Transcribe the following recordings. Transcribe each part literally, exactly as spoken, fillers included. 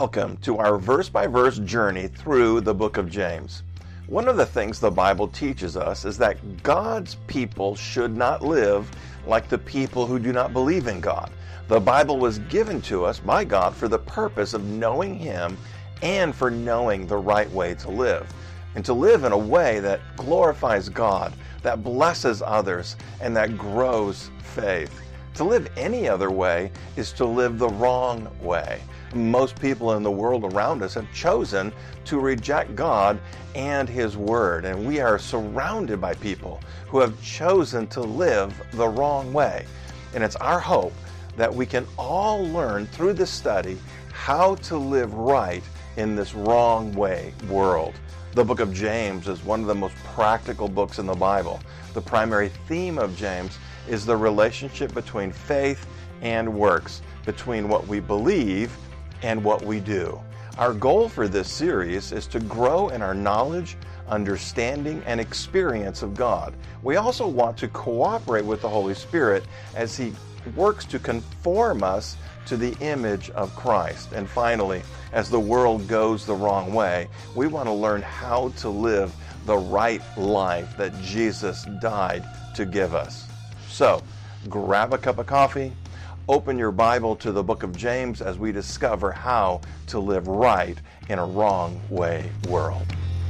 Welcome to our verse-by-verse journey through the book of James. One of the things the Bible teaches us is that God's people should not live like the people who do not believe in God. The Bible was given to us by God for the purpose of knowing Him and for knowing the right way to live, and to live in a way that glorifies God, that blesses others, and that grows faith. To live any other way is to live the wrong way. Most people in the world around us have chosen to reject God and His Word, and we are surrounded by people who have chosen to live the wrong way. And it's our hope that we can all learn through this study how to live right in this wrong way world. The book of James is one of the most practical books in the Bible. The primary theme of James is the relationship between faith and works, between what we believe and what we do. Our goal for this series is to grow in our knowledge, understanding, and experience of God. We also want to cooperate with the Holy Spirit as He works to conform us to the image of Christ. And finally, as the world goes the wrong way, we want to learn how to live the right life that Jesus died to give us. So, grab a cup of coffee, open your Bible to the book of James as we discover how to live right in a wrong way world.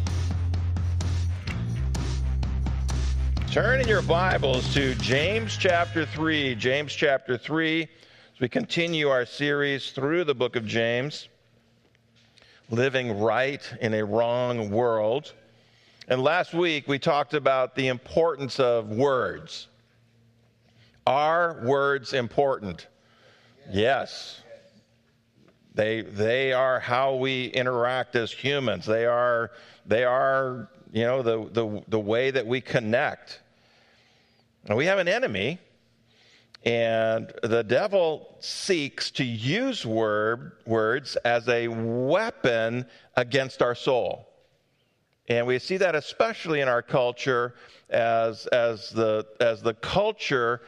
Turn in your Bibles to James chapter three. James chapter three, as we continue our series through the book of James, living right in a wrong world. And last week we talked about the importance of words. Are words important? Yes. They they are how we interact as humans. They are they are, you know, the the the way that we connect. And we have an enemy, and the devil seeks to use word words as a weapon against our soul. And we see that especially in our culture as as the as the culture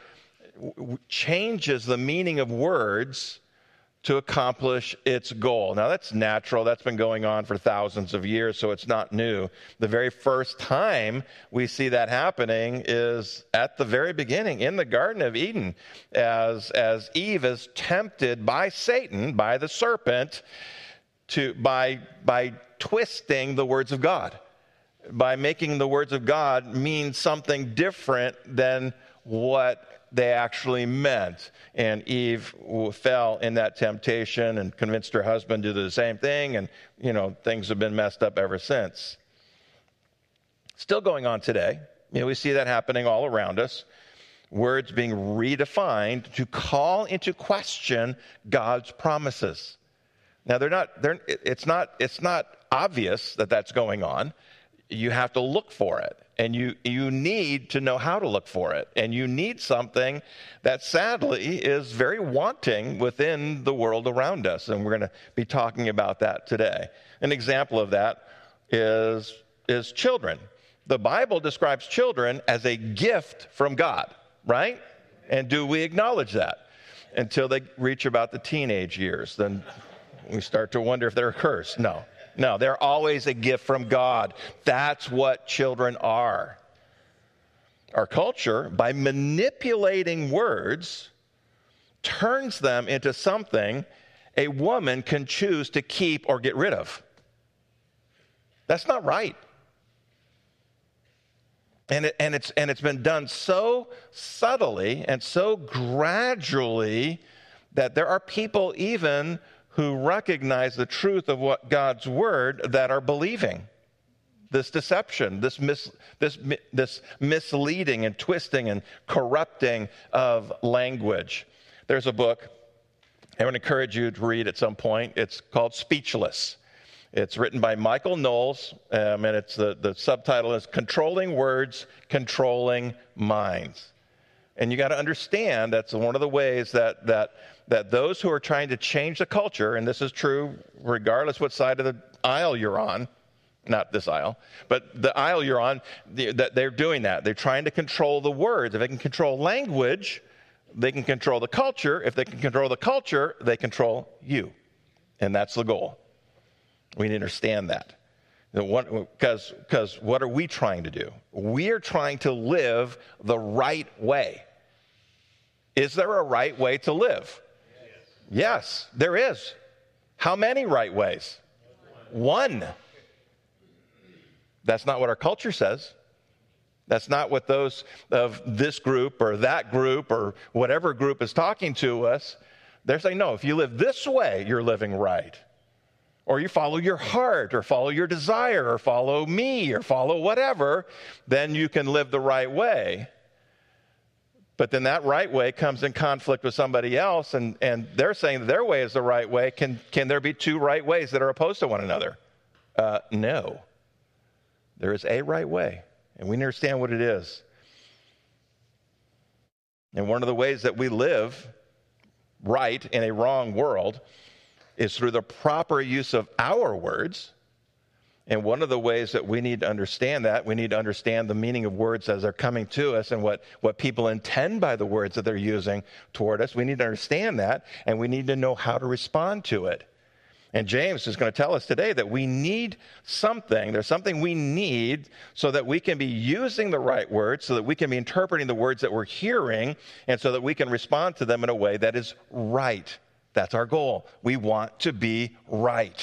changes the meaning of words to accomplish its goal. Now, that's natural. That's been going on for thousands of years, so it's not new. The very first time we see that happening is at the very beginning in the Garden of Eden, as, as Eve is tempted by Satan, by the serpent, to by, by twisting the words of God, by making the words of God mean something different than what they actually meant. And Eve fell in that temptation and convinced her husband to do the same thing. And, you know, things have been messed up ever since. Still going on today. You know, we see that happening all around us. Words being redefined to call into question God's promises. Now, they're not, they're, it's not, it's not obvious that that's going on. You have to look for it. And you you need to know how to look for it. And you need something that sadly is very wanting within the world around us. And we're going to be talking about that today. An example of that is, is children. The Bible describes children as a gift from God, right? And do we acknowledge that? Until they reach about the teenage years. Then we start to wonder if they're a curse. No. No, they're always a gift from God. That's what children are. Our culture, by manipulating words, turns them into something a woman can choose to keep or get rid of. That's not right. And it, and it's and it's been done so subtly and so gradually that there are people even who recognize the truth of what God's word that are believing this deception, this mis, this this misleading and twisting and corrupting of language. There's a book I would encourage you to read at some point. It's called Speechless. It's written by Michael Knowles, um, and it's the, the subtitle is Controlling Words, Controlling Minds. And you got to understand that's one of the ways that that that those who are trying to change the culture, and this is true regardless what side of the aisle you're on, not this aisle, but the aisle you're on, the, that they're doing that. They're trying to control the words. If they can control language, they can control the culture. If they can control the culture, they control you. And that's the goal. We need to understand that. Because because what are we trying to do? We are trying to live the right way. Is there a right way to live? Yes, yes there is. How many right ways? One. One. That's not what our culture says. That's not what those of this group or that group or whatever group is talking to us. They're saying, no, if you live this way, you're living right. Or you follow your heart, or follow your desire, or follow me, or follow whatever, then you can live the right way. But then that right way comes in conflict with somebody else, and, and they're saying that their way is the right way. Can, can there be two right ways that are opposed to one another? Uh, no. There is a right way, and we understand what it is. And one of the ways that we live right in a wrong world is through the proper use of our words. And one of the ways that we need to understand that, we need to understand the meaning of words as they're coming to us and what, what people intend by the words that they're using toward us. We need to understand that, and we need to know how to respond to it. And James is going to tell us today that we need something. There's something we need so that we can be using the right words, so that we can be interpreting the words that we're hearing, and so that we can respond to them in a way that is right. That's our goal. We want to be right.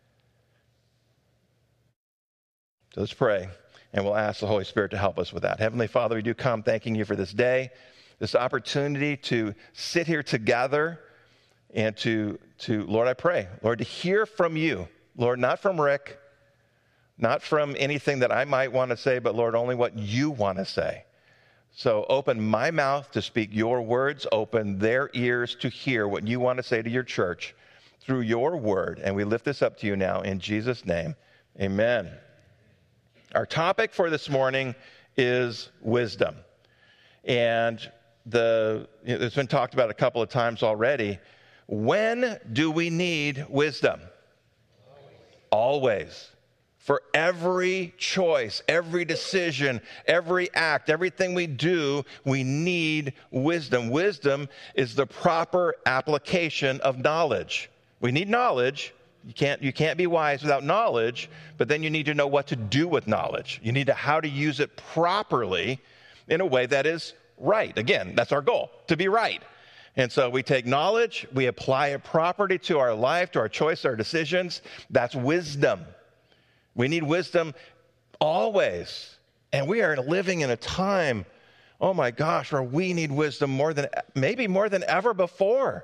So let's pray, and we'll ask the Holy Spirit to help us with that. Heavenly Father, we do come thanking you for this day, this opportunity to sit here together and to, to, Lord, I pray, Lord, to hear from you. Lord, not from Rick, not from anything that I might want to say, but Lord, only what you want to say. So open my mouth to speak your words, open their ears to hear what you want to say to your church through your word. And we lift this up to you now in Jesus' name. Amen. Our topic for this morning is wisdom. And the it's been talked about a couple of times already. When do we need wisdom? Always. Always. For every choice, every decision, every act, everything we do, we need wisdom. Wisdom is the proper application of knowledge. We need knowledge. You can't, you can't be wise without knowledge, but then you need to know what to do with knowledge. You need to how to use it properly in a way that is right. Again, that's our goal, to be right. And so we take knowledge, we apply it properly to our life, to our choice, our decisions. That's wisdom. We need wisdom always. And we are living in a time, oh my gosh, where we need wisdom more than, maybe more than ever before.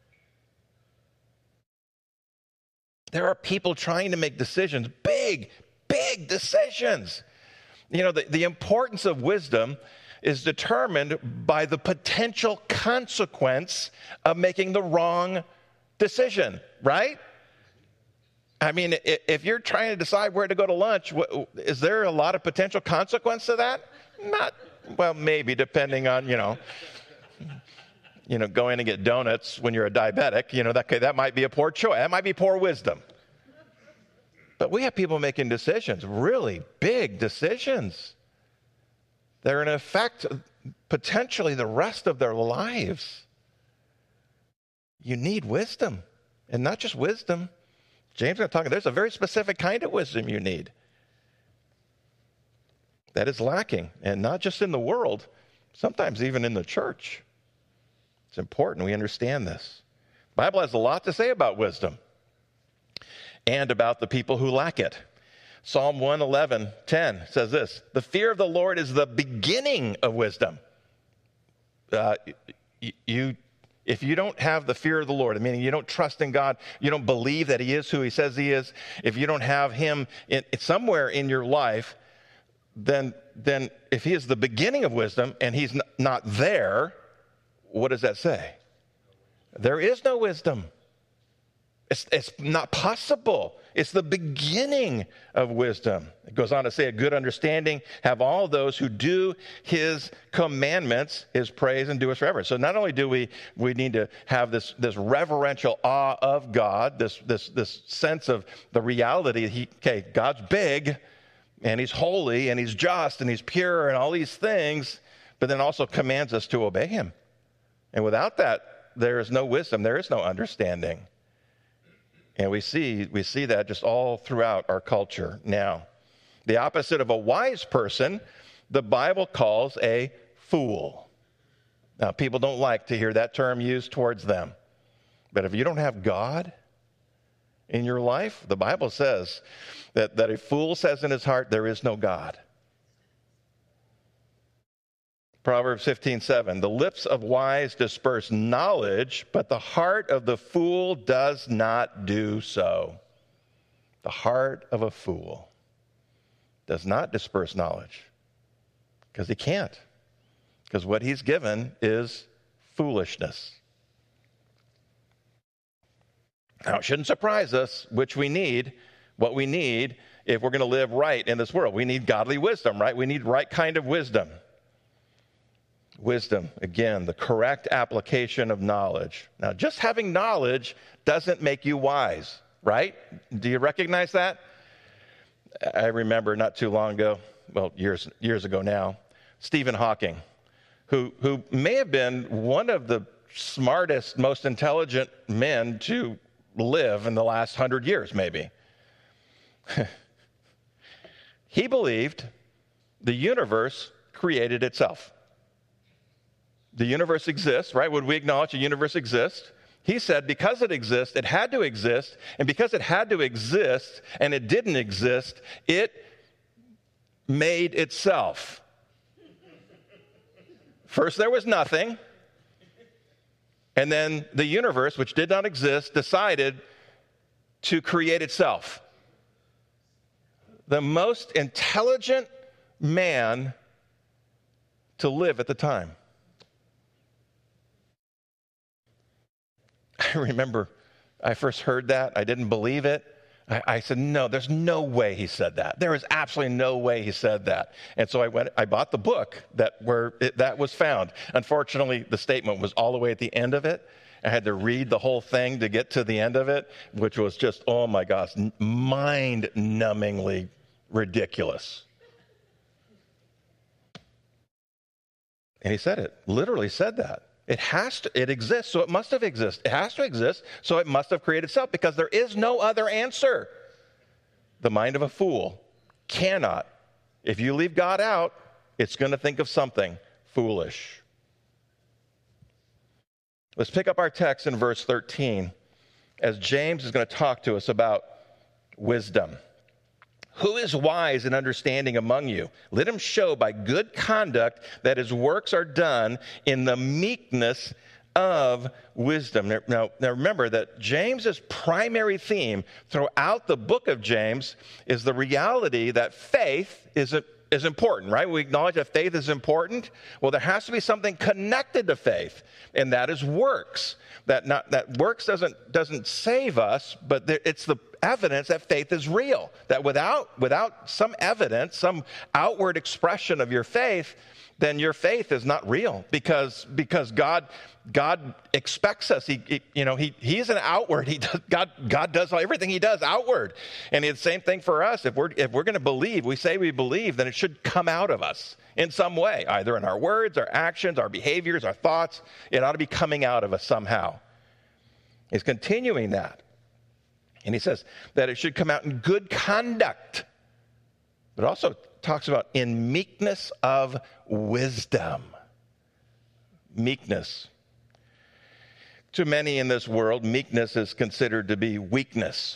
There are people trying to make decisions, big, big decisions. You know, the, the importance of wisdom is determined by the potential consequence of making the wrong decision, right? I mean, if you're trying to decide where to go to lunch, is there a lot of potential consequence to that? Not, well, maybe depending on, you know, you know, going to get donuts when you're a diabetic, you know, that, that might be a poor choice. That might be poor wisdom. But we have people making decisions, really big decisions. They're going to affect potentially the rest of their lives. You need wisdom, and not just wisdom. James is talking, there's a very specific kind of wisdom you need that is lacking, and not just in the world, sometimes even in the church. It's important we understand this. The Bible has a lot to say about wisdom and about the people who lack it. Psalm one eleven ten says this, the fear of the Lord is the beginning of wisdom. Uh, you, if you don't have the fear of the Lord, meaning you don't trust in God, you don't believe that he is who he says he is, if you don't have him in, somewhere in your life, then, then if he is the beginning of wisdom and he's n- not there, what does that say? There is no wisdom. It's, it's not possible. It's the beginning of wisdom. It goes on to say, a good understanding have all those who do his commandments, his praise, and do his forever. So not only do we we need to have this, this reverential awe of God, this, this, this sense of the reality, he, okay, God's big, and he's holy, and he's just, and he's pure, and all these things, but then also commands us to obey him. And without that, there is no wisdom, there is no understanding. And we see, we see that just all throughout our culture now. The opposite of a wise person, the Bible calls a fool. Now, people don't like to hear that term used towards them. But if you don't have God in your life, the Bible says that, that a fool says in his heart, there is no God. Proverbs fifteen seven, the lips of wise disperse knowledge, but the heart of the fool does not do so. The heart of a fool does not disperse knowledge because he can't. Because what he's given is foolishness. Now, it shouldn't surprise us, which we need, what we need if we're going to live right in this world. We need godly wisdom, right? We need right kind of wisdom. Wisdom, again, the correct application of knowledge. Now, just having knowledge doesn't make you wise, right? Do you recognize that? I remember not too long ago, well, years years ago now, Stephen Hawking, who who may have been one of the smartest, most intelligent men to live in the last hundred years, maybe. He believed the universe created itself. The universe exists, right? Would we acknowledge the universe exists? He said because it exists, it had to exist, and because it had to exist and it didn't exist, it made itself. First there was nothing, and then the universe, which did not exist, decided to create itself. The most intelligent man to live at the time. I remember I first heard that. I didn't believe it. I, I said, no, there's no way he said that. There is absolutely no way he said that. And so I went, I bought the book that where it, that was found. Unfortunately, the statement was all the way at the end of it. I had to read the whole thing to get to the end of it, which was just, oh my gosh, mind-numbingly ridiculous. And he said it, literally said that. It has to, it exists, so it must have existed. It has to exist, so it must have created itself, because there is no other answer. The mind of a fool cannot. If you leave God out, it's going to think of something foolish. Let's pick up our text in verse thirteen, as James is going to talk to us about wisdom. Who is wise and understanding among you? Let him show by good conduct that his works are done in the meekness of wisdom. Now, now, now remember that James's primary theme throughout the book of James is the reality that faith is a is important, right? We acknowledge that faith is important. Well, there has to be something connected to faith, and that is works. That not that works doesn't doesn't save us, but there, it's the evidence that faith is real. That without without some evidence, some outward expression of your faith, then your faith is not real, because because God God expects us. He, he you know he he's an outward. He does, God God does everything he does outward, and it's the same thing for us. If we're if we're going to believe, we say we believe, then it should come out of us in some way, either in our words, our actions, our behaviors, our thoughts. It ought to be coming out of us somehow. He's continuing that, and he says that it should come out in good conduct, but also talks about in meekness of wisdom. Meekness. To many in this world, meekness is considered to be weakness.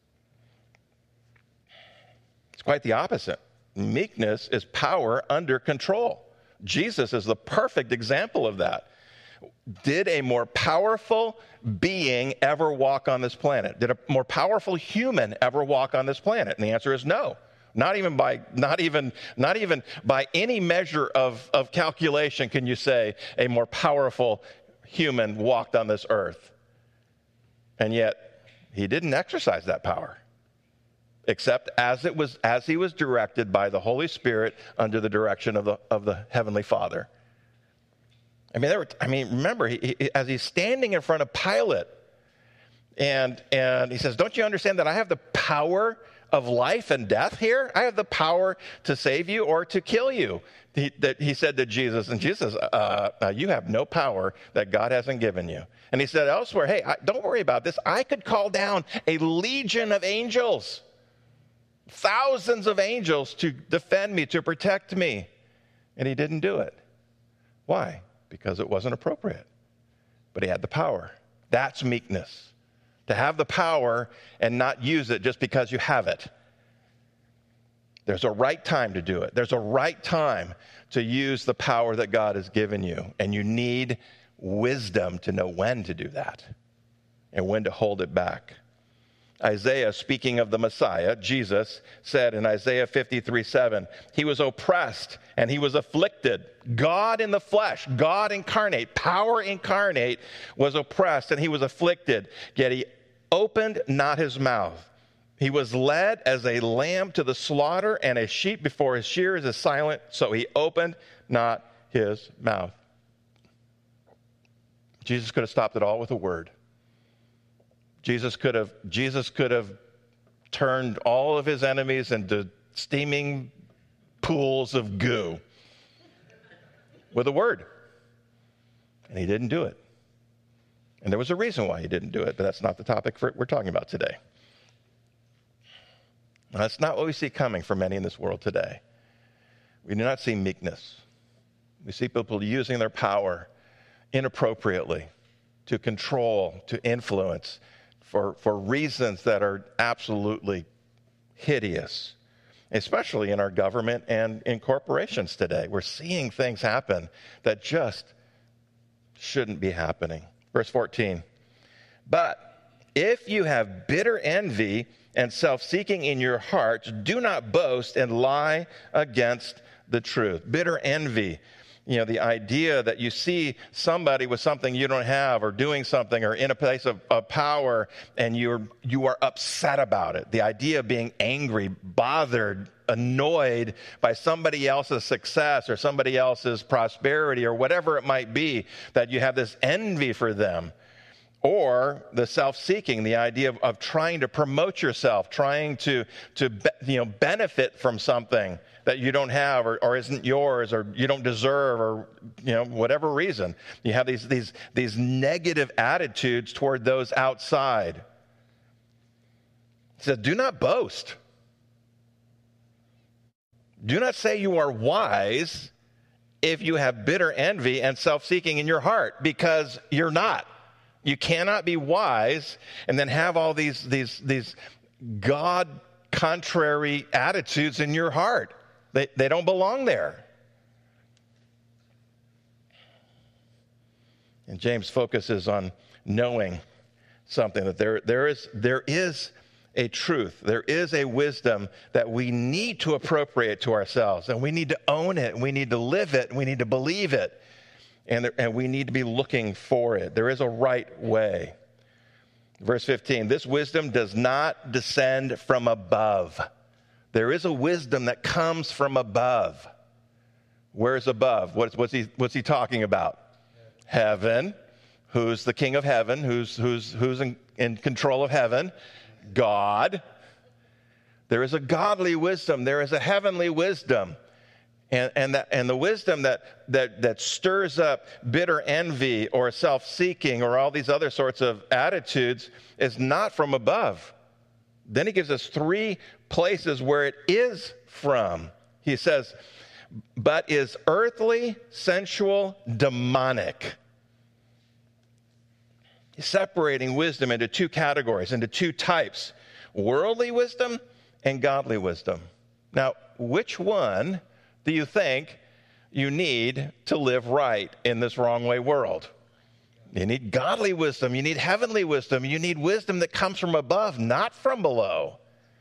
It's quite the opposite. Meekness is power under control. Jesus is the perfect example of that. Did a more powerful being ever walk on this planet? Did a more powerful human ever walk on this planet? And the answer is no. Not even by not even not even by any measure of, of calculation can you say a more powerful human walked on this earth. And yet he didn't exercise that power, except as it was as he was directed by the Holy Spirit under the direction of the of the Heavenly Father. I mean, there were, I mean, remember, he, he, as he's standing in front of Pilate, and and he says, "Don't you understand that I have the power of life and death here. I have the power to save you or to kill you. He, that he said to Jesus, and Jesus, uh, uh, you have no power that God hasn't given you. And he said elsewhere, hey, I, don't worry about this. I could call down a legion of angels, thousands of angels to defend me, to protect me. And he didn't do it. Why? Because it wasn't appropriate. But he had the power. That's meekness. To have the power and not use it just because you have it. There's a right time to do it. There's a right time to use the power that God has given you. And you need wisdom to know when to do that and when to hold it back. Isaiah, speaking of the Messiah, Jesus, said in Isaiah fifty-three seven, he was oppressed and he was afflicted. God in the flesh, God incarnate, power incarnate, was oppressed and he was afflicted, yet he opened not his mouth. He was led as a lamb to the slaughter, and a sheep before his shearers is silent, so he opened not his mouth. Jesus could have stopped it all with a word. Jesus could have, Jesus could have turned all of his enemies into steaming pools of goo with a word. And he didn't do it. And there was a reason why he didn't do it, but that's not the topic for, we're talking about today. Now, that's not what we see coming for many in this world today. We do not see meekness. We see people using their power inappropriately to control, to influence, for, for reasons that are absolutely hideous, especially in our government and in corporations today. We're seeing things happen that just shouldn't be happening. Verse fourteen, but if you have bitter envy and self-seeking in your hearts, do not boast and lie against the truth. Bitter envy. You know, the idea that you see somebody with something you don't have or doing something or in a place of, of power and you're, you are upset about it. The idea of being angry, bothered, annoyed by somebody else's success or somebody else's prosperity or whatever it might be, that you have this envy for them. Or the self-seeking, the idea of, of trying to promote yourself, trying to, to be, you know, benefit from something that you don't have or, or isn't yours or you don't deserve or, you know, whatever reason. You have these, these, these negative attitudes toward those outside. He says, do not boast. Do not say you are wise if you have bitter envy and self-seeking in your heart, because you're not. You cannot be wise and then have all these, these, these God-contrary attitudes in your heart. They, they don't belong there. And James focuses on knowing something, that there, there is, there is a truth, there is a wisdom that we need to appropriate to ourselves, and we need to own it, and we need to live it, and we need to believe it, and, there, and we need to be looking for it. There is a right way. Verse fifteen, this wisdom does not descend from above. There is a wisdom that comes from above. Where is above? What's, what's, he, what's he talking about? Heaven. Who's the king of heaven? Who's, who's, who's in, in control of heaven? God. There is a godly wisdom. There is a heavenly wisdom. And, and, that, and the wisdom that, that, that stirs up bitter envy or self-seeking or all these other sorts of attitudes is not from above. Then he gives us three places where it is from. He says, but is earthly, sensual, demonic. He's separating wisdom into two categories, into two types, worldly wisdom and godly wisdom. Now, which one do you think you need to live right in this wrong way world? You need godly wisdom. You need heavenly wisdom. You need wisdom that comes from above, not from below.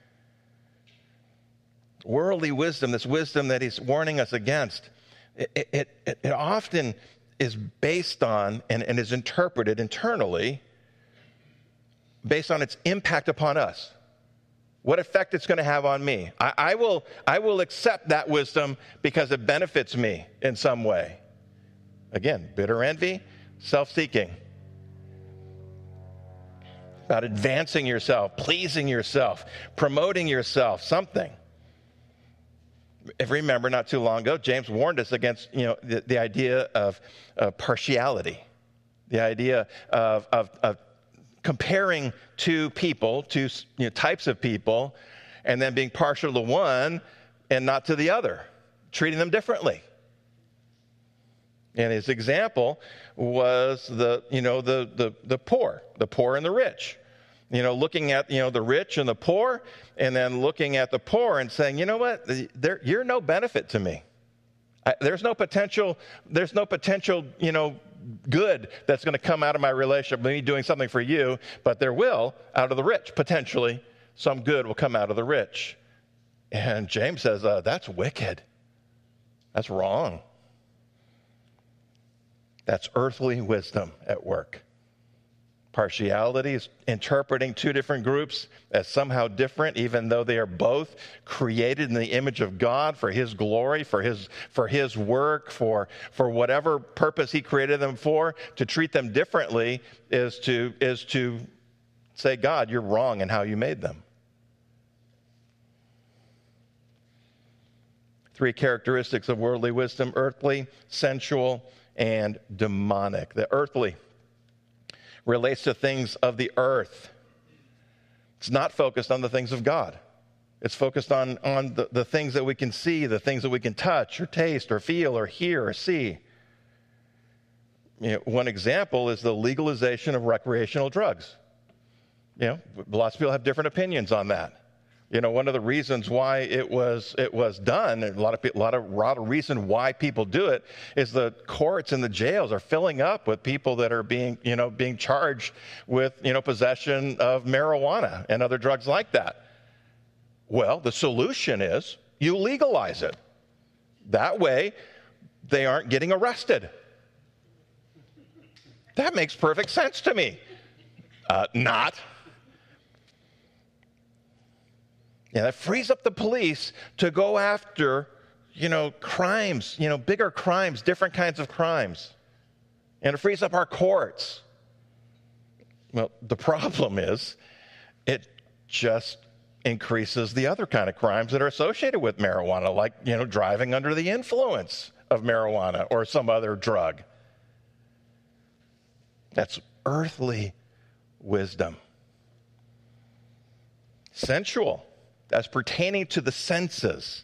Worldly wisdom, this wisdom that he's warning us against, it, it, it, it often is based on and, and is interpreted internally based on its impact upon us. What effect it's going to have on me. I, I will, I will accept that wisdom because it benefits me in some way. Again, bitter envy, self-seeking. about advancing yourself, pleasing yourself, promoting yourself, something. If you remember, not too long ago, James warned us against, you know, the, the idea of, of partiality, the idea of, of, of comparing two people, two you know, types of people, and then being partial to one and not to the other, treating them differently. And his example was the, you know, the, the, the poor, the poor and the rich. You know, looking at, you know, the rich and the poor, and then looking at the poor and saying, you know what, They're, you're no benefit to me. I, there's no potential, there's no potential, you know, good that's going to come out of my relationship, me doing something for you, but there will, out of the rich, potentially, some good will come out of the rich. And James says, uh, that's wicked. That's wrong. That's earthly wisdom at work. Partiality is interpreting two different groups as somehow different, even though they are both created in the image of God for His glory, for His for His work, for for whatever purpose He created them for. To treat them differently is to is to say, God, you're wrong in how you made them. Three characteristics of worldly wisdom: earthly, sensual, and demonic. The earthly relates to things of the earth. It's not focused on the things of God. It's focused on, on the, the things that we can see, the things that we can touch or taste or feel or hear or see. You know, one example is the legalization of recreational drugs. You know, lots of people have different opinions on that. You know, one of the reasons why it was it was done, and a lot of a lot of, a lot of reason why people do it, is the courts and the jails are filling up with people that are being, you know, being charged with, you know, possession of marijuana and other drugs like that. Well, the solution is you legalize it. That way, they aren't getting arrested. That makes perfect sense to me. Uh, not. Yeah, that frees up the police to go after, you know, crimes, you know, bigger crimes, different kinds of crimes. And it frees up our courts. Well, the problem is it just increases the other kind of crimes that are associated with marijuana, like, you know, driving under the influence of marijuana or some other drug. That's earthly wisdom. Sensual. That's pertaining to the senses.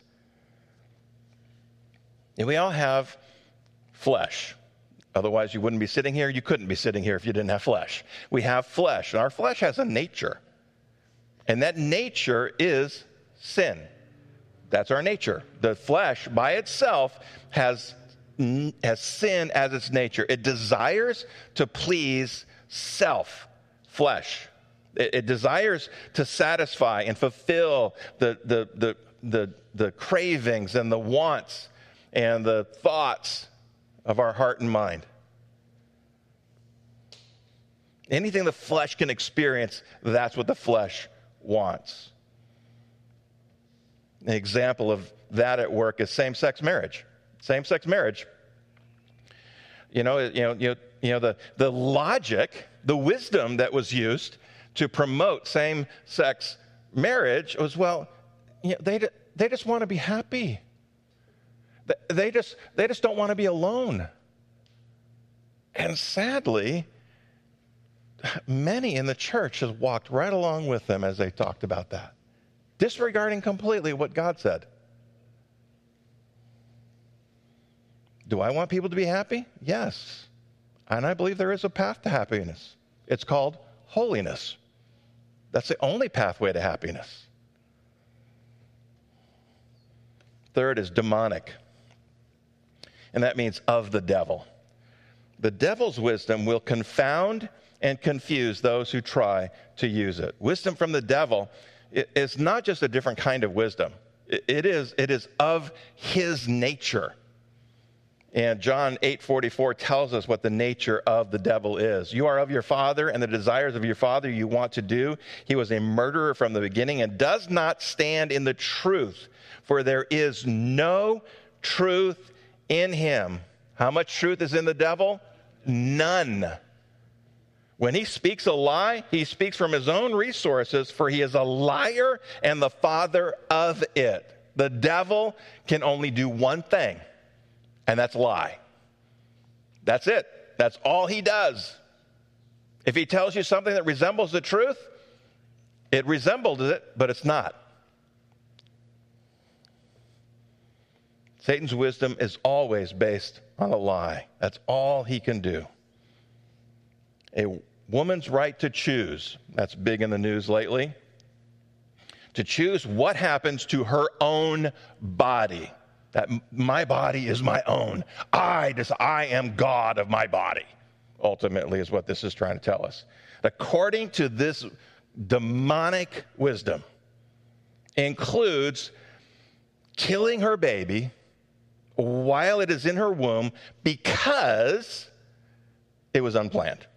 And we all have flesh. Otherwise, you wouldn't be sitting here. You couldn't be sitting here if you didn't have flesh. We have flesh, and our flesh has a nature. And that nature is sin. That's our nature. The flesh by itself has, has sin as its nature. It desires to please self, flesh. It desires to satisfy and fulfill the, the, the, the, the cravings and the wants and the thoughts of our heart and mind. Anything the flesh can experience, that's what the flesh wants. An example of that at work is same-sex marriage. Same-sex marriage. You know, you know, you know, you know the, the logic, the wisdom that was used to promote same-sex marriage was, well, you know, they they just want to be happy. They just they just don't want to be alone. And sadly, many in the church have walked right along with them as they talked about that, disregarding completely what God said. Do I want people to be happy? Yes. And I believe there is a path to happiness. It's called holiness. That's the only pathway to happiness. Third is demonic. And that means of the devil. The devil's wisdom will confound and confuse those who try to use it. Wisdom from the devil is not just a different kind of wisdom. It is, it is of his nature. And John eight forty-four tells us what the nature of the devil is. You are of your father, and the desires of your father you want to do. He was a murderer from the beginning and does not stand in the truth, for there is no truth in him. How much truth is in the devil? None. When he speaks a lie, he speaks from his own resources, for he is a liar and the father of it. The devil can only do one thing, and that's lie. That's it. That's all he does. If he tells you something that resembles the truth, it resembles it, but it's not. Satan's wisdom is always based on a lie. That's all he can do. A woman's right to choose, that's big in the news lately, to choose what happens to her own body. That my body is my own. I, just, I am God of my body, ultimately is what this is trying to tell us. According to this demonic wisdom, includes killing her baby while it is in her womb because it was unplanned.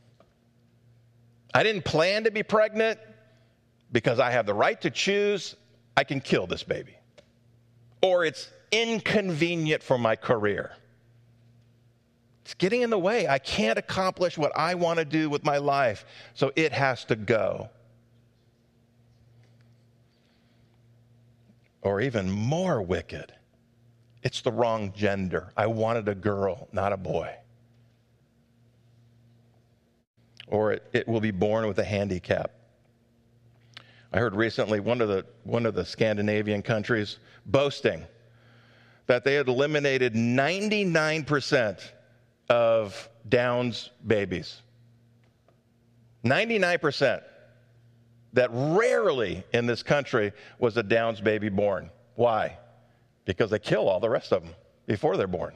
I didn't plan to be pregnant. Because I have the right to choose, I can kill this baby. Or it's inconvenient for my career. It's getting in the way. I can't accomplish what I want to do with my life, so it has to go. Or even more wicked, it's the wrong gender. I wanted a girl, not a boy. Or it, it will be born with a handicap. I heard recently one of the one of the Scandinavian countries boasting that they had eliminated ninety-nine percent of Down's babies. ninety-nine percent. That rarely in this country was a Down's baby born. Why? Because they kill all the rest of them before they're born.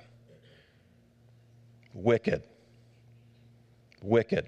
Wicked. Wicked.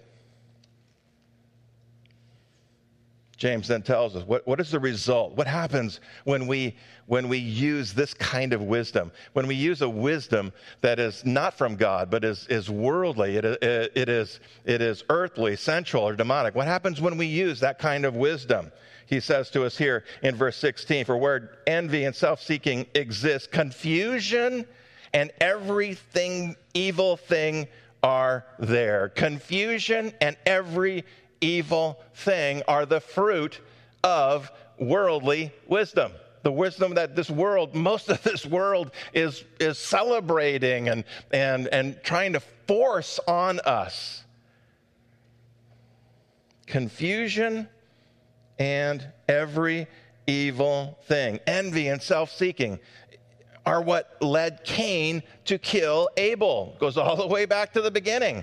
James then tells us, what, what is the result? What happens when we when we use this kind of wisdom? When we use a wisdom that is not from God, but is, is worldly, it, it, it, is, it is earthly, sensual, or demonic. What happens when we use that kind of wisdom? He says to us here in verse sixteen, for where envy and self-seeking exist, confusion and everything evil thing are there. Confusion and every evil thing are the fruit of worldly wisdom. The wisdom that this world, most of this world is, is celebrating and, and, and trying to force on us. Confusion and every evil thing. Envy and self-seeking are what led Cain to kill Abel. Goes all the way back to the beginning.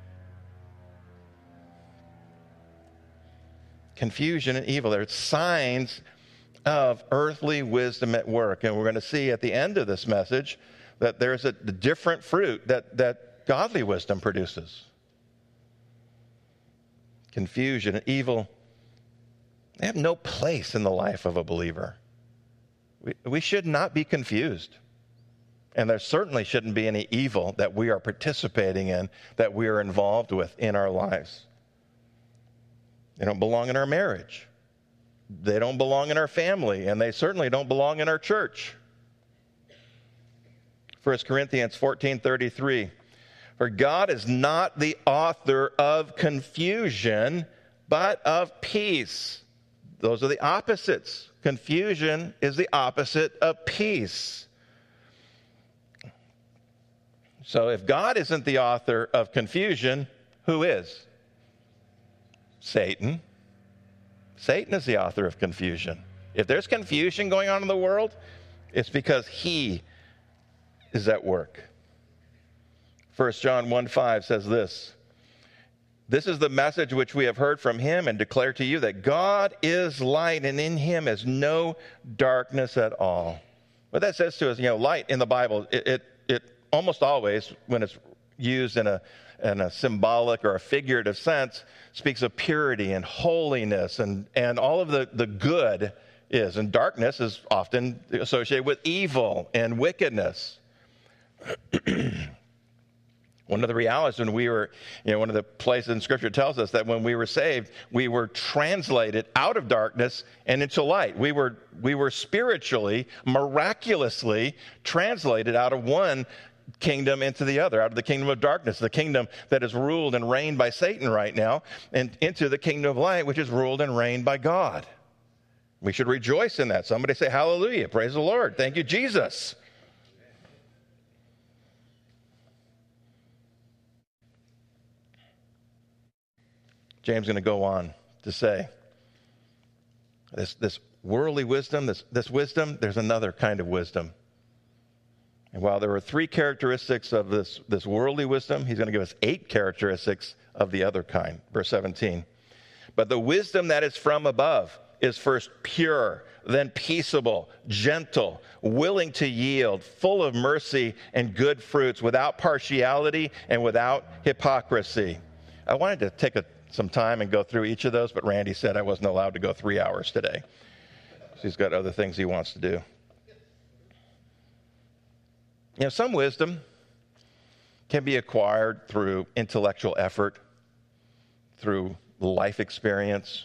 Confusion and evil. They're signs of earthly wisdom at work. And we're going to see at the end of this message that there's a different fruit that, that godly wisdom produces. Confusion and evil, they have no place in the life of a believer. We, we should not be confused. And there certainly shouldn't be any evil that we are participating in, that we are involved with in our lives. They don't belong in our marriage. They don't belong in our family, and they certainly don't belong in our church. First Corinthians fourteen thirty-three, for God is not the author of confusion, but of peace. Those are the opposites. Confusion is the opposite of peace. So if God isn't the author of confusion, who is? Satan. Satan is the author of confusion. If there's confusion going on in the world, it's because he is at work. First John one five says this, this is the message which we have heard from him and declare to you, that God is light and in him is no darkness at all. What that says to us, you know, light in the Bible, it, it, it almost always, when it's used in a in a symbolic or a figurative sense, speaks of purity and holiness and, and all of the, the good is. And darkness is often associated with evil and wickedness. One of the realities when we were, you know, one of the places in Scripture tells us that when we were saved, we were translated out of darkness and into light. We were, we were spiritually, miraculously translated out of one kingdom into the other, out of the kingdom of darkness, the kingdom that is ruled and reigned by Satan right now, and into the kingdom of light, which is ruled and reigned by God. We should rejoice in that. Somebody say hallelujah. Praise the Lord. Thank you, Jesus. James is going to go on to say, this, this worldly wisdom, this, this wisdom, there's another kind of wisdom. And while there are three characteristics of this, this worldly wisdom, he's going to give us eight characteristics of the other kind. Verse seventeen. But the wisdom that is from above is first pure, then peaceable, gentle, willing to yield, full of mercy and good fruits, without partiality and without hypocrisy. I wanted to take a, some time and go through each of those, but Randy said I wasn't allowed to go three hours today. So he's got other things he wants to do. You know, some wisdom can be acquired through intellectual effort, through life experience.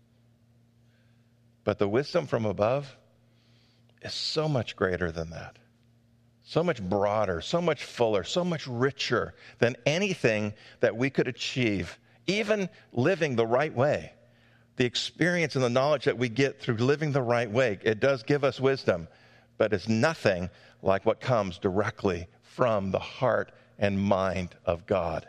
But the wisdom from above is so much greater than that. So much broader, so much fuller, so much richer than anything that we could achieve, even living the right way. The experience and the knowledge that we get through living the right way, it does give us wisdom, but it's nothing like what comes directly from the heart and mind of God.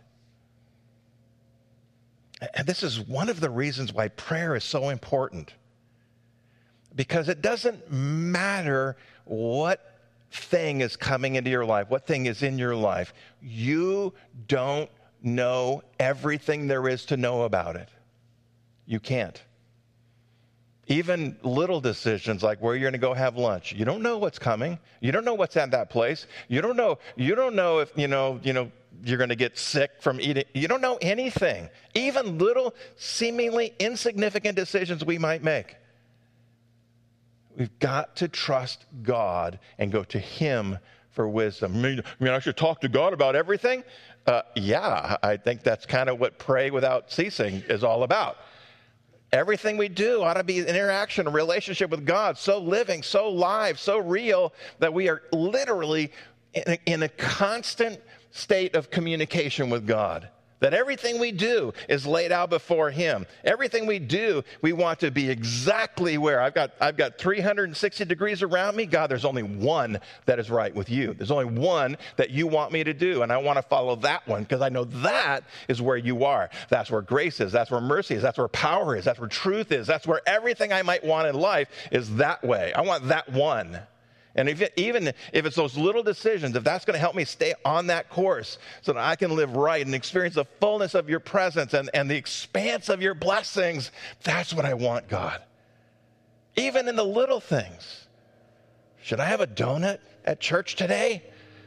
And this is one of the reasons why prayer is so important. Because it doesn't matter what thing is coming into your life, what thing is in your life. You don't know everything there is to know about it. You can't. Even little decisions like where you're going to go have lunch. You don't know what's coming. You don't know what's at that place. You don't know, you don't know if, you know, you know, you're going to get sick from eating. You don't know anything. Even little, seemingly insignificant decisions we might make. We've got to trust God and go to Him for wisdom. I mean, I, mean, I should talk to God about everything? Uh, yeah, I think that's kind of what Pray Without Ceasing is all about. Everything we do ought to be an interaction, a relationship with God, so living, so live, so real that we are literally in a, in a constant state of communication with God. That everything we do is laid out before Him. Everything we do, we want to be exactly where. I've got, I've got three hundred sixty degrees around me. God, there's only one that is right with you. There's only one that you want me to do, and I want to follow that one because I know that is where you are. That's where grace is. That's where mercy is. That's where power is. That's where truth is. That's where everything I might want in life is that way. I want that one. And if it, even if it's those little decisions, if that's going to help me stay on that course so that I can live right and experience the fullness of your presence and, and the expanse of your blessings, that's what I want, God. Even in the little things. Should I have a donut at church today?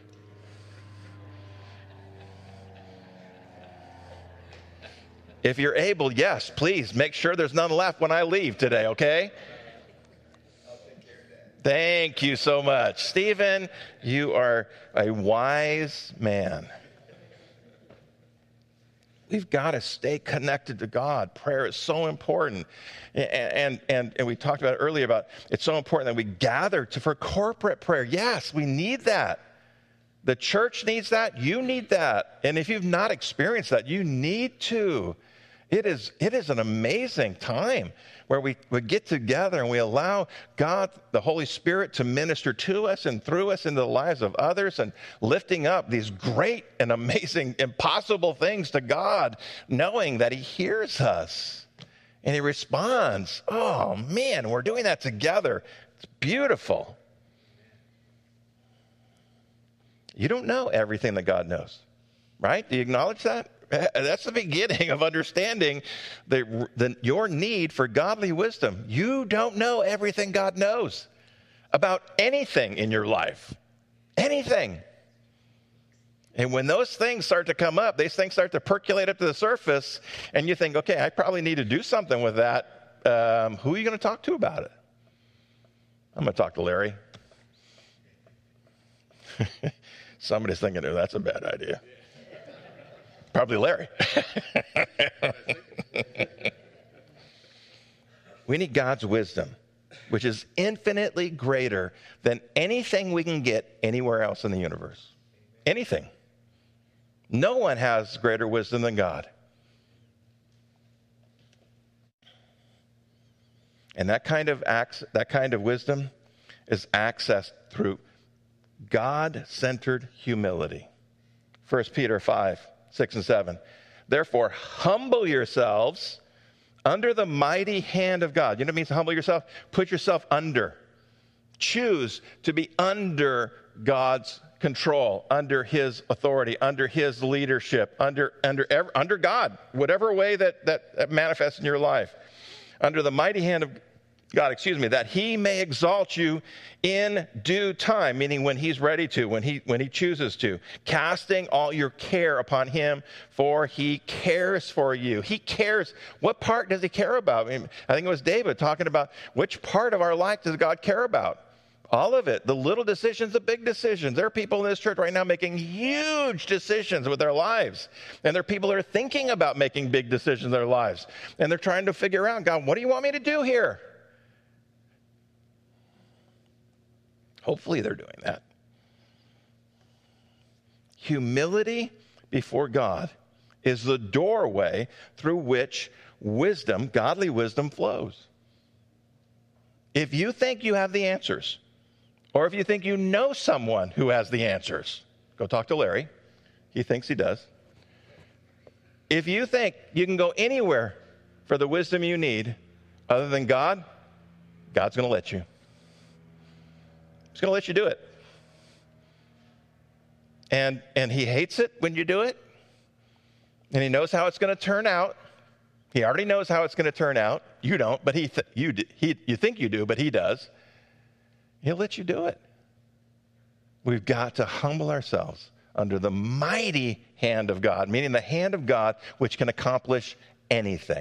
If you're able, yes, please make sure there's none left when I leave today, okay? Thank you so much. Stephen, you are a wise man. We've got to stay connected to God. Prayer is so important. And, and, and, and we talked about it earlier about it's so important that we gather to, for corporate prayer. Yes, we need that. The church needs that. You need that. And if you've not experienced that, you need to. It is, it is an amazing time where we, we get together and we allow God, the Holy Spirit, to minister to us and through us into the lives of others and lifting up these great and amazing, impossible things to God, knowing that He hears us and He responds. Oh, man, we're doing that together. It's beautiful. You don't know everything that God knows, right? Do you acknowledge that? That's the beginning of understanding the, the, your need for godly wisdom. You don't know everything God knows about anything in your life. Anything. And when those things start to come up, these things start to percolate up to the surface, and you think, okay, I probably need to do something with that. Um, who are you going to talk to about it? I'm going to talk to Larry. Somebody's thinking, oh, that's a bad idea. Probably Larry. We need God's wisdom, which is infinitely greater than anything we can get anywhere else in the universe. anything. No one has greater wisdom than God. And that kind of acts, that kind of wisdom is accessed through God-centered humility. First Peter five, six and seven. Therefore, humble yourselves under the mighty hand of God. You know what it means to humble yourself? Put yourself under. Choose to be under God's control, under his authority, under his leadership, under under under God, whatever way that, that, that manifests in your life. Under the mighty hand of God, excuse me, that he may exalt you in due time, meaning when he's ready to, when he when he chooses to, casting all your care upon him, for he cares for you. He cares. What part does he care about? I mean, I think it was David talking about which part of our life does God care about? All of it, the little decisions, the big decisions. There are people in this church right now making huge decisions with their lives. And there are people that are thinking about making big decisions in their lives. And they're trying to figure out, God, what do you want me to do here? Hopefully they're doing that. Humility before God is the doorway through which wisdom, godly wisdom, flows. If you think you have the answers, or if you think you know someone who has the answers, go talk to Larry. He thinks he does. If you think you can go anywhere for the wisdom you need other than God, God's going to let you. He's going to let you do it. And and he hates it when you do it. And he knows how it's going to turn out. He already knows how it's going to turn out. You don't, but he th- you d- he you think you do, but he does. He'll let you do it. We've got to humble ourselves under the mighty hand of God, meaning the hand of God which can accomplish anything.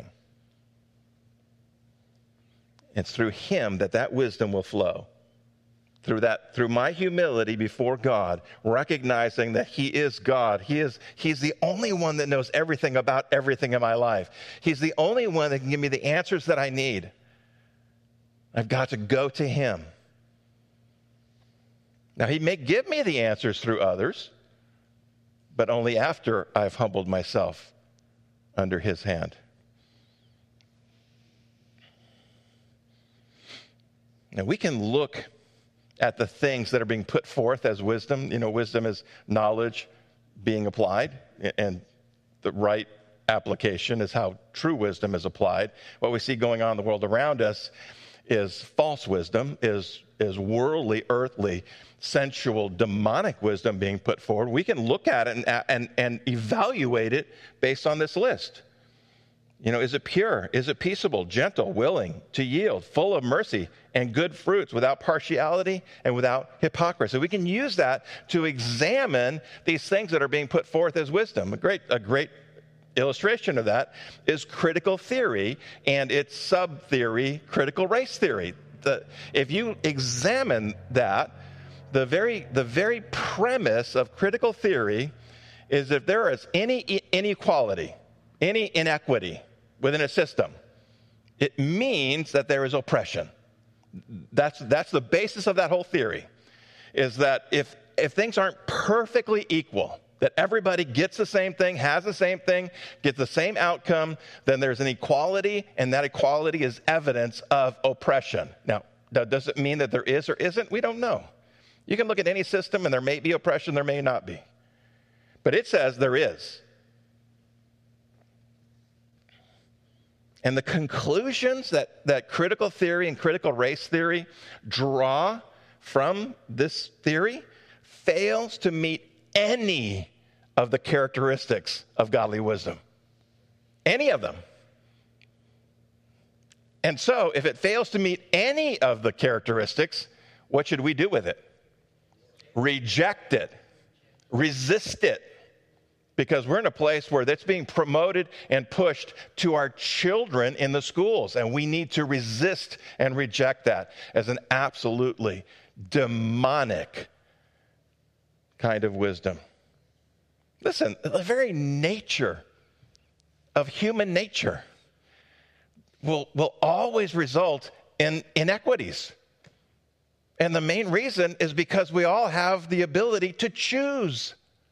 It's through him that that wisdom will flow. Through that, through my humility before God, recognizing that he is God. He is, he's the only one that knows everything about everything in my life. He's the only one that can give me the answers that I need. I've got to go to him. Now, he may give me the answers through others, but only after I've humbled myself under his hand. Now, we can look at the things that are being put forth as wisdom. You know, wisdom is knowledge being applied, and the right application is how true wisdom is applied. What we see going on in the world around us is false wisdom, is, is worldly, earthly, sensual, demonic wisdom being put forward. We can look at it and, and, and evaluate it based on this list. You know, is it pure? Is it peaceable, gentle, willing to yield, full of mercy and good fruits, without partiality and without hypocrisy? We can use that to examine these things that are being put forth as wisdom. A great, a great illustration of that is critical theory and its sub-theory, critical race theory. The, if you examine that, the very, the very premise of critical theory is if there is any inequality, any inequity within a system, it means that there is oppression. That's that's the basis of that whole theory, is that if if things aren't perfectly equal, that everybody gets the same thing, has the same thing, gets the same outcome, then there's an equality, and that equality is evidence of oppression. Now, does it mean that there is or isn't? We don't know. You can look at any system, and there may be oppression, there may not be. But it says there is. And the conclusions that, that critical theory and critical race theory draw from this theory fails to meet any of the characteristics of godly wisdom. Any of them. And so, if it fails to meet any of the characteristics, what should we do with it? Reject it. Resist it. Because we're in a place where that's being promoted and pushed to our children in the schools. And we need to resist and reject that as an absolutely demonic kind of wisdom. Listen, the very nature of human nature will, will always result in inequities. And the main reason is because we all have the ability to choose.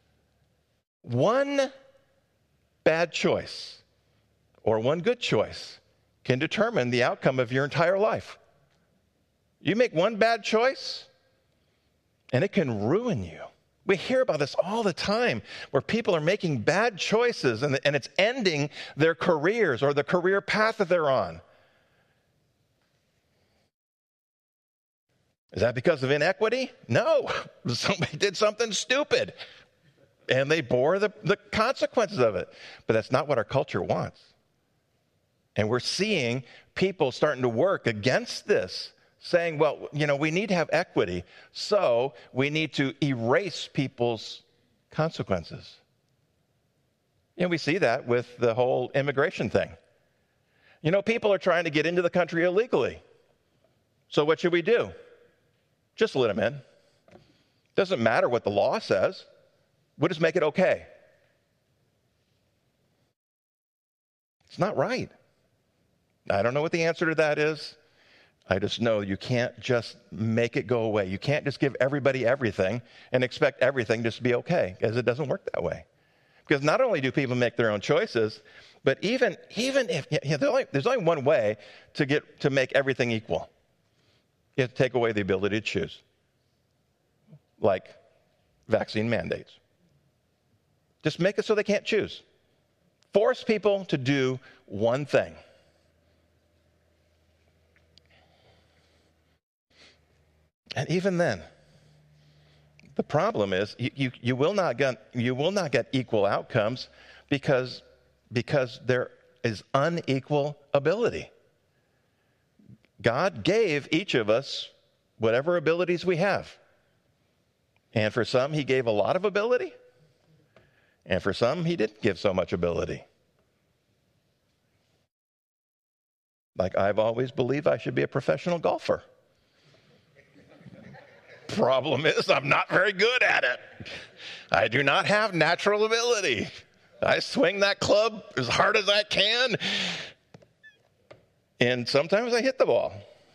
one bad choice or one good choice can determine the outcome of your entire life. You make one bad choice, and it can ruin you. We hear about this all the time, where people are making bad choices, and, and it's ending their careers or the career path that they're on. Is that because of inequity? No. Somebody did something stupid, and they bore the, the consequences of it. But that's not what our culture wants. And we're seeing people starting to work against this, saying, well, you know, we need to have equity, so we need to erase people's consequences. And we see that with the whole immigration thing. You know, people are trying to get into the country illegally. So what should we do? Just let them in. Doesn't matter what the law says. We'll just make it okay. It's not right. I don't know what the answer to that is. I just know you can't just make it go away. You can't just give everybody everything and expect everything just to be okay, because it doesn't work that way. Because not only do people make their own choices, but even even if you know, there's, only, there's only one way to get to make everything equal. You have to take away the ability to choose, like vaccine mandates. Just make it so they can't choose. Force people to do one thing. And even then, the problem is you, you, you will not get you will not get equal outcomes because because there is unequal ability. God gave each of us whatever abilities we have. And for some, he gave a lot of ability. And for some, he didn't give so much ability. Like, I've always believed I should be a professional golfer. Problem is, I'm not very good at it. I do not have natural ability. I swing that club as hard as I can, and sometimes I hit the ball.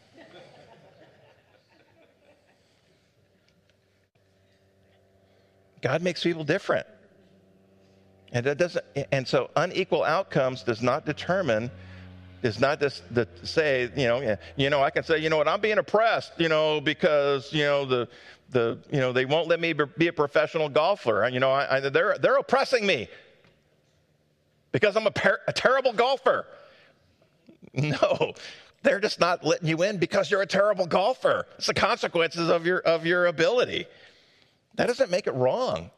God makes people different. And it doesn't and so unequal outcomes does not determine It's not just to say, you know, you know, I can say, you know what, I'm being oppressed, you know, because, you know, the, the, you know, they won't let me be a professional golfer. You know, I, I, they're, they're oppressing me because I'm a, per- a terrible golfer. No, they're just not letting you in because you're a terrible golfer. It's the consequences of your, of your ability. That doesn't make it wrong.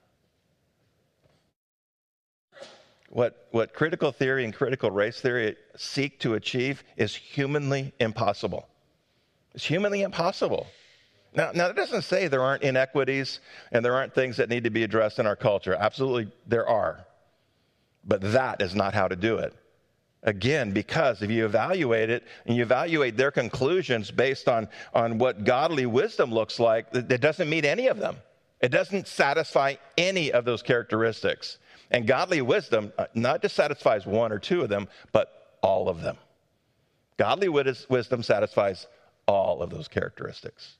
What, what critical theory and critical race theory seek to achieve is humanly impossible. It's humanly impossible. Now, now, that doesn't say there aren't inequities and there aren't things that need to be addressed in our culture. Absolutely, there are. But that is not how to do it. Again, because if you evaluate it and you evaluate their conclusions based on, on what godly wisdom looks like, it doesn't meet any of them. It doesn't satisfy any of those characteristics. And godly wisdom not just satisfies one or two of them, but all of them. Godly wisdom satisfies all of those characteristics.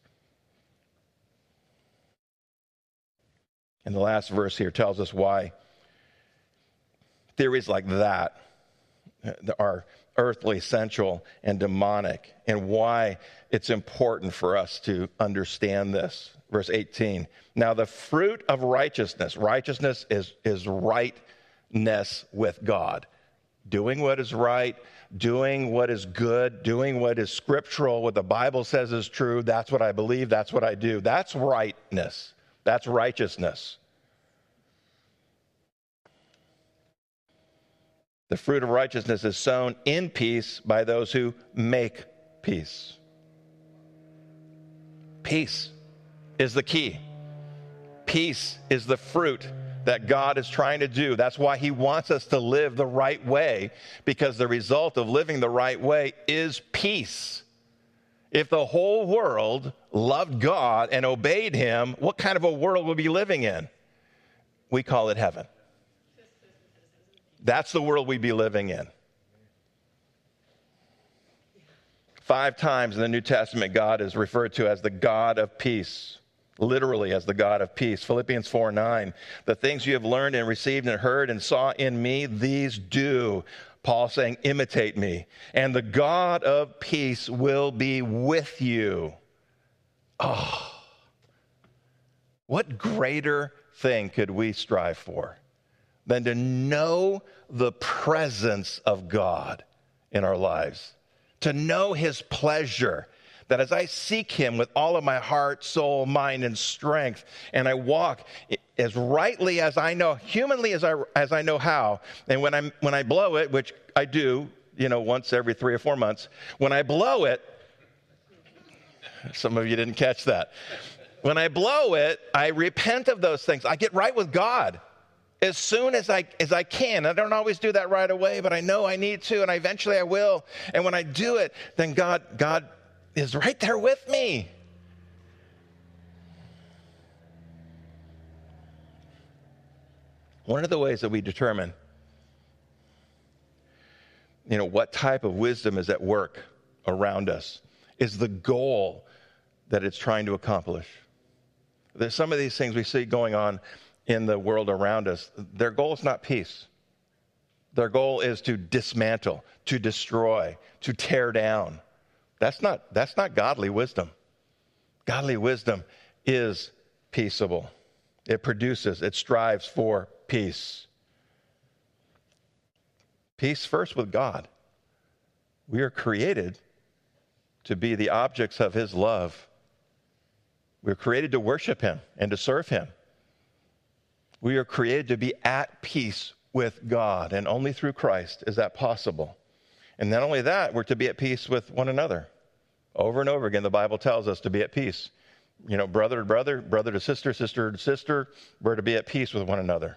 And the last verse here tells us why theories like that are earthly, sensual, and demonic, and why it's important for us to understand this. Verse eighteen, now the fruit of righteousness, righteousness is, is rightness with God. Doing what is right, doing what is good, doing what is scriptural, what the Bible says is true, that's what I believe, that's what I do. That's rightness. That's righteousness. The fruit of righteousness is sown in peace by those who make peace. Peace is the key. Peace is the fruit that God is trying to do. That's why he wants us to live the right way, because the result of living the right way is peace. If the whole world loved God and obeyed him, what kind of a world would we be living in? We call it heaven. That's the world we'd be living in. Five times in the New Testament, God is referred to as the God of peace. literally as the God of peace. Philippians four nine, the things you have learned and received and heard and saw in me, these do. Paul saying, imitate me, and the God of peace will be with you. Oh, what greater thing could we strive for than to know the presence of God in our lives, to know his pleasure, that as I seek him with all of my heart, soul, mind, and strength, and I walk as rightly as I know, humanly as I as I know how, and when I when I blow it, which I do, you know, once every three or four months, when I blow it, some of you didn't catch that. When I blow it, I repent of those things. I get right with God as soon as I as I can. I don't always do that right away, but I know I need to, and I, eventually I will. And when I do it, then God God is right there with me. One of the ways that we determine, you know, what type of wisdom is at work around us is the goal that it's trying to accomplish. There's some of these things we see going on in the world around us. Their goal is not peace. Their goal is to dismantle, to destroy, to tear down. That's not, that's not godly wisdom. Godly wisdom is peaceable. It produces, it strives for peace. Peace first with God. We are created to be the objects of his love. We're created to worship him and to serve him. We are created to be at peace with God, and only through Christ is that possible. And not only that, we're to be at peace with one another. Over and over again, the Bible tells us to be at peace. You know, brother to brother, brother to sister, sister to sister, we're to be at peace with one another.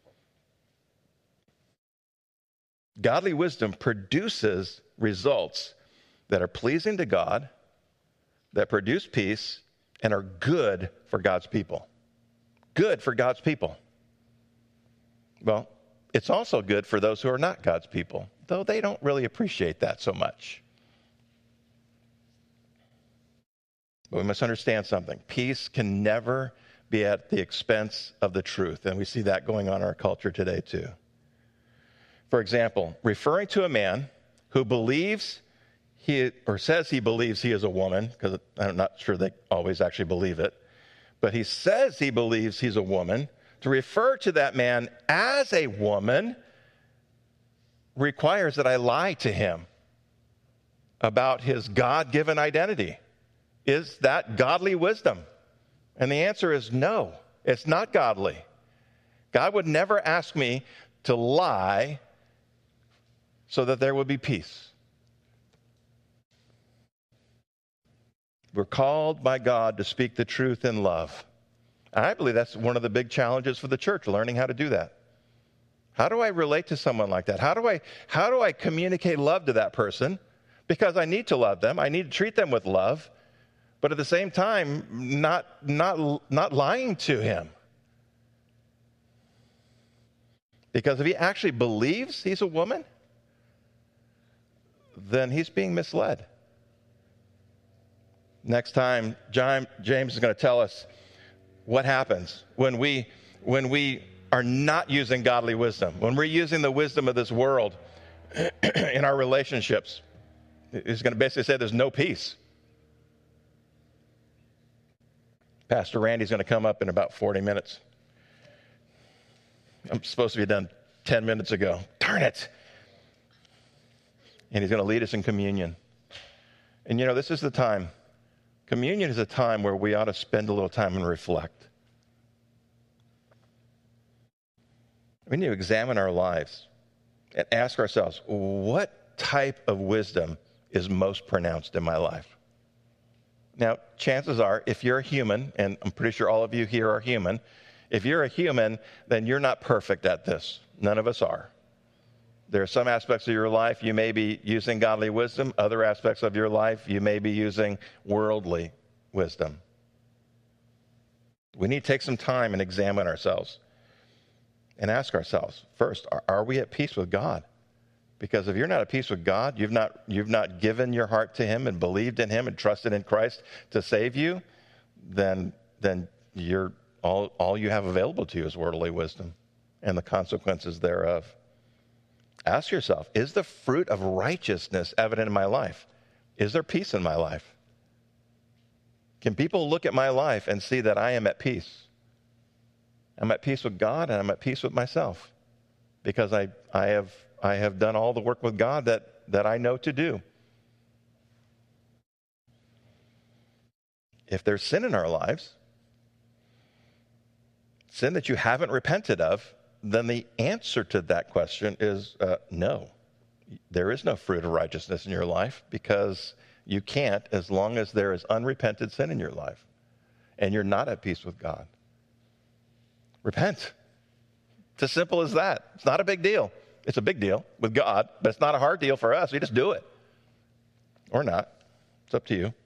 Godly wisdom produces results that are pleasing to God, that produce peace, and are good for God's people. Good for God's people. Well, it's also good for those who are not God's people, though they don't really appreciate that so much. But we must understand something. Peace can never be at the expense of the truth, and we see that going on in our culture today too. For example, referring to a man who believes he, or says he believes he is a woman, because I'm not sure they always actually believe it, but he says he believes he's a woman, to refer to that man as a woman requires that I lie to him about his God-given identity. Is that godly wisdom? And the answer is no, it's not godly. God would never ask me to lie so that there would be peace. We're called by God to speak the truth in love. And I believe that's one of the big challenges for the church, learning how to do that. How do I relate to someone like that? How do I, how do I communicate love to that person? Because I need to love them. I need to treat them with love. But at the same time, not, not, not lying to him. Because if he actually believes he's a woman, then he's being misled. Next time, John, James is going to tell us what happens when we, when we are not using godly wisdom, when we're using the wisdom of this world in our relationships. He's going to basically say there's no peace. Pastor Randy's going to come up in about forty minutes. I'm supposed to be done ten minutes ago. Darn it. And he's going to lead us in communion. And you know, this is the time. Communion is a time where we ought to spend a little time and reflect. We need to examine our lives and ask ourselves, what type of wisdom is most pronounced in my life? Now, chances are, if you're a human, and I'm pretty sure all of you here are human, if you're a human, then you're not perfect at this. None of us are. There are some aspects of your life you may be using godly wisdom. Other aspects of your life you may be using worldly wisdom. We need to take some time and examine ourselves and ask ourselves, first, are, are we at peace with God? Because if you're not at peace with God, you've not, you've not given your heart to him and believed in him and trusted in Christ to save you, then, then you're all, all you have available to you is worldly wisdom and the consequences thereof. Ask yourself, is the fruit of righteousness evident in my life? Is there peace in my life? Can people look at my life and see that I am at peace? I'm at peace with God and I'm at peace with myself because I, I, have, I have done all the work with God that, that I know to do. If there's sin in our lives, sin that you haven't repented of, then the answer to that question is uh, no. There is no fruit of righteousness in your life because you can't as long as there is unrepented sin in your life and you're not at peace with God. Repent. It's as simple as that. It's not a big deal. It's a big deal with God, but it's not a hard deal for us. We just do it. Or not. It's up to you.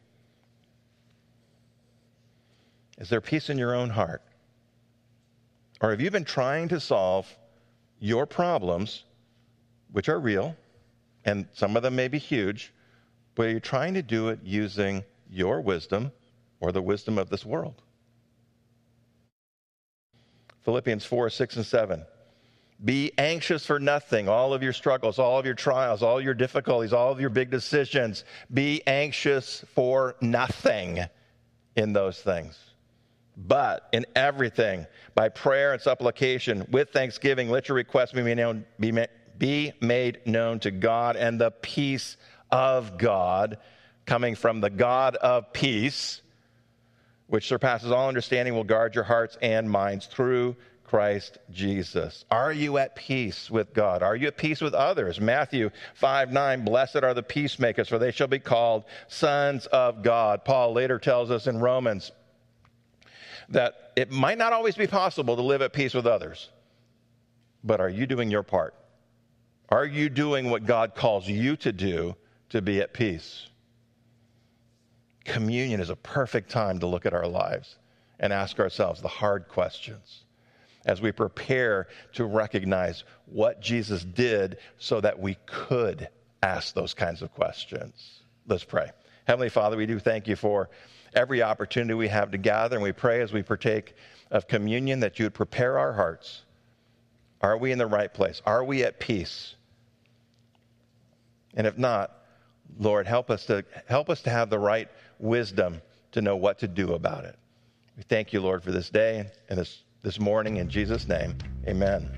Is there peace in your own heart? Or have you been trying to solve your problems, which are real, and some of them may be huge, but are you trying to do it using your wisdom or the wisdom of this world? Philippians four, six, and seven. Be anxious for nothing. All of your struggles, all of your trials, all your difficulties, all of your big decisions. Be anxious for nothing in those things. But in everything, by prayer and supplication, with thanksgiving, let your requests be made known, be, ma- be made known to God, and the peace of God, coming from the God of peace, which surpasses all understanding, will guard your hearts and minds through Christ Jesus. Are you at peace with God? Are you at peace with others? Matthew five nine, blessed are the peacemakers, for they shall be called sons of God. Paul later tells us in Romans that it might not always be possible to live at peace with others, but are you doing your part? Are you doing what God calls you to do to be at peace? Communion is a perfect time to look at our lives and ask ourselves the hard questions as we prepare to recognize what Jesus did so that we could ask those kinds of questions. Let's pray. Heavenly Father, we do thank you for every opportunity we have to gather, and we pray as we partake of communion that you would prepare our hearts. Are we in the right place? Are we at peace? And if not, Lord, help us to help us to have the right wisdom to know what to do about it. We thank you, Lord, for this day and this, this morning. In Jesus' name, amen.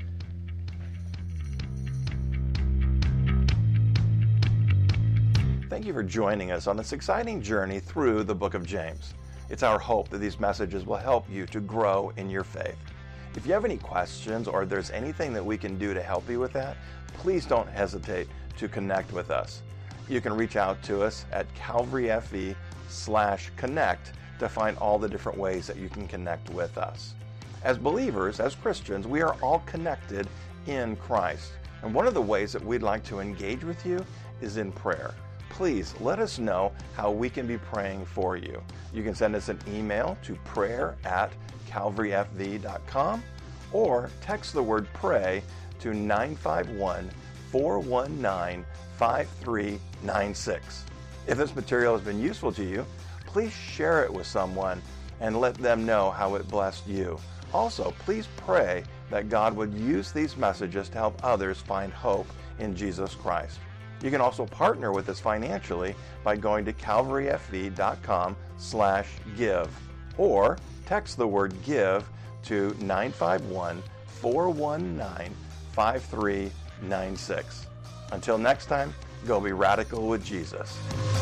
Thank you for joining us on this exciting journey through the book of James. It's our hope that these messages will help you to grow in your faith. If you have any questions or there's anything that we can do to help you with that, please don't hesitate to connect with us. You can reach out to us at calvaryfe slash connect to find all the different ways that you can connect with us. As believers, as Christians, we are all connected in Christ. And one of the ways that we'd like to engage with you is in prayer. Please let us know how we can be praying for you. You can send us an email to prayer at calvaryfv dot com or text the word pray to nine five one, four one nine, five three nine six. If this material has been useful to you, please share it with someone and let them know how it blessed you. Also, please pray that God would use these messages to help others find hope in Jesus Christ. You can also partner with us financially by going to calvaryfv dot com slash give or text the word give to nine five one, four one nine, five three nine six. Until next time, go be radical with Jesus.